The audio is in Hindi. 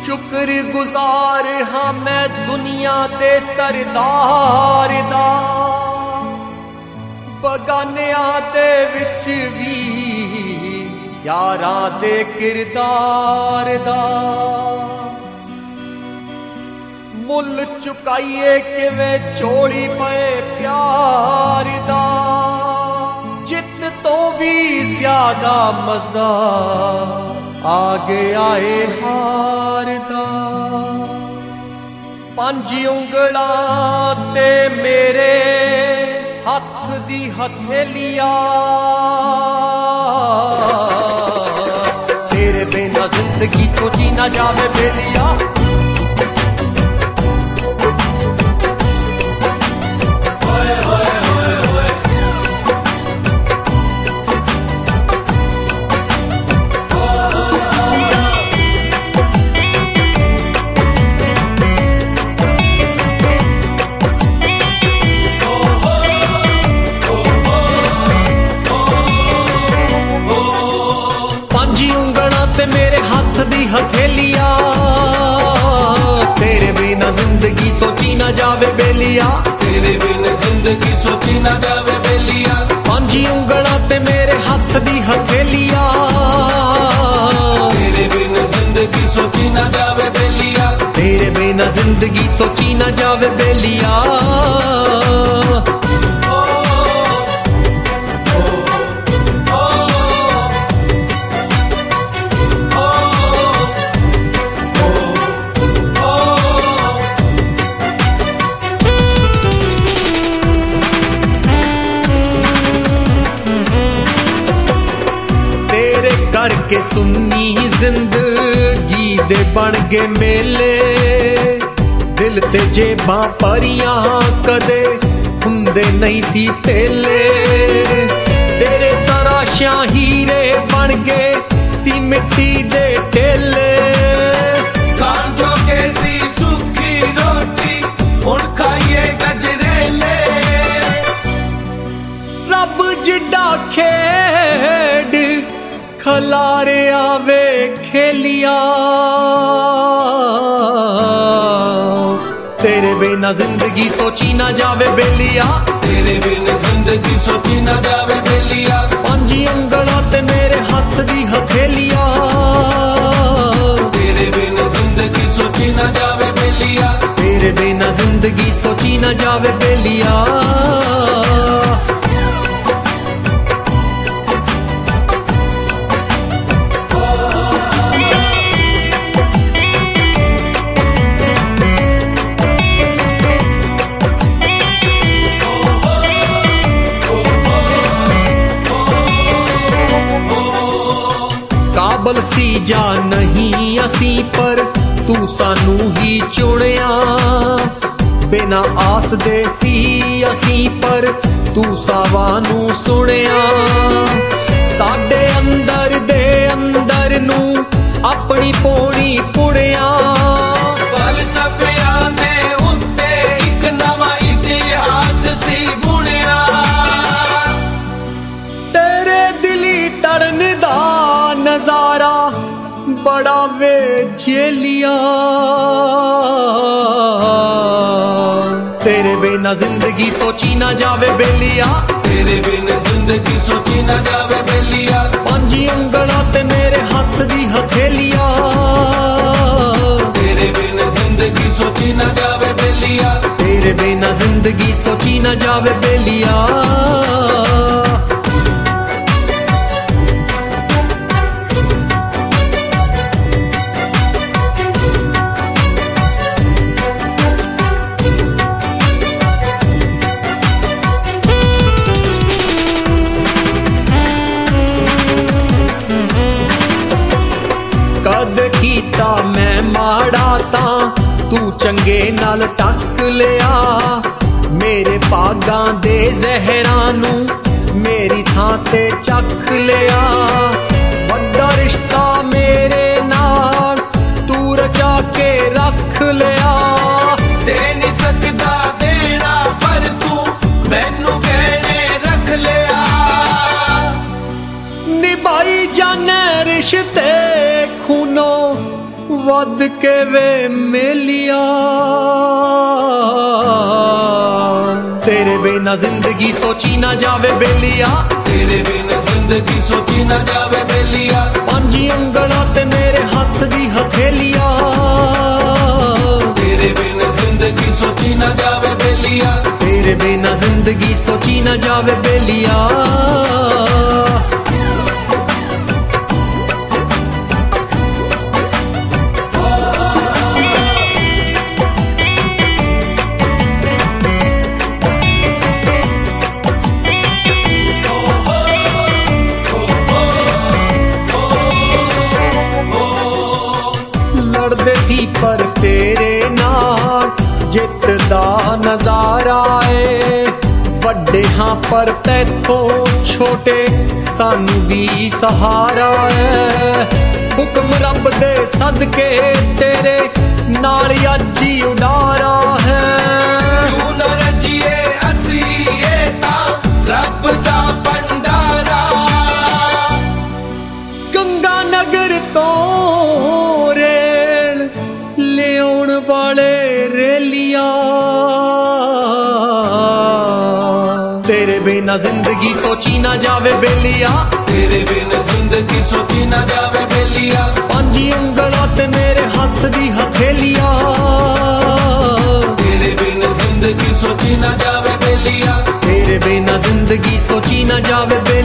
शुक्रगुजार हाँ मैं दुनिया दे सरदार दा, बगानियां दे विच भी यारां दे किरदार दा। मुल चुकाइए किवें चोली पे प्यार दा, जित तो भी ज्यादा मजा आ गया है हार दा। पंज उंगलां ते मेरे हथ दी हथेलिया, तेरे बिना जिंदगी सोची ना जावे बेलिया। मेरे हाथ दी हथेलिया, तेरे बिना जिंदगी सोची ना जावे बेलिया। तेरे बिना जिंदगी सोची ना जावे बेलिया। पंज उंगलां ते मेरे हाथ दी हथेलिया, तेरे बिना जिंदगी सोची ना जावे बेलिया। तेरे बिना जिंदगी सोची ना जावे बेलिया। करके सुन्नी जिंदगी दे बन गए मेले, दिल ते जेबां परियां कदे हुंदे नहीं सी तेले। तेरे तराशां हीरे बन गए सी मिट्टी दे टेले। खान जो के सी सुखी रोटी हुण खाइए गजरेले। रब जिड्डा खेड खलारे आवे खेलिया, तेरे बिना जिंदगी सोची ना जावे बेलिया। तेरे बिना जिंदगी सोची ना जावे बेलिया। पंज उंगलां ते मेरे हाथ दी हथेलिया, तेरे बिना जिंदगी सोची ना जावे बेलिया। तेरे बिना जिंदगी सोची ना जावे बेलिया। काबल सी जा नहीं असी पर तू सानू ही चुनिया, बिना आस दे सी असी पर तू सावानू सुनिया। साडे अंदर दे अंदर नू अपनी पौड़ी पुड़िया, फलसफिया दे उत्ते इक नवा इतिहास सी बुनिया। तेरे दिली तड़न दा नजारा बड़ा वे झेलिया, तेरे बिना जिंदगी सोची ना जावे बेलिया। तेरे बिना जिंदगी सोची ना जावे बेलिया। पंज उंगलां ते मेरे हाथ दी हथेलिया, तेरे बिना जिंदगी सोची ना जावे बेलिया। तेरे बिना जिंदगी सोची ना जावे बेलिया। कद कीता मैं माड़ा तां तू चंगे नाल टक लिया, मेरे भागां दे जहरां नू मेरी थां ते चख लिया। वड्डा रिश्ता मेरे नाल तू रचा के रख लिया। दे नहीं सकदा देना पर तू मैनू कहने रख लिया। निभाई जाने रिश्ते खूनो वध के वे मेलिया तेरे बिना जिंदगी सोची ना जावे बेलिया तेरे बिना जिंदगी सोची ना जावे बेलिया पंजी उंगला ते मेरे हाथ दी हथेलिया तेरे बिना जिंदगी सोची ना जावे बेलिया तेरे बिना जिंदगी सोची ना जावे बेलिया लड़दे सी पर तेरे नाल जित दा नजारा है वड्डे हाँ पर तैथों छोटे सानू भी सहारा है हुक्म रब दे सदके तेरे नाल अजी उडारा है तू न रजिए असी ये ता रब दा भंडारा गंगा नगर तो लेउण वाले रेलिया तेरे बिना जिंदगी सोची ना जावे बेलिया तेरे बिना जिंदगी सोची ना जावे बेलिया पंजी उंगला ते मेरे हाथ दी हथेलिया तेरे बिना जिंदगी सोची ना जावे बेलिया तेरे बिना जिंदगी सोची ना जावे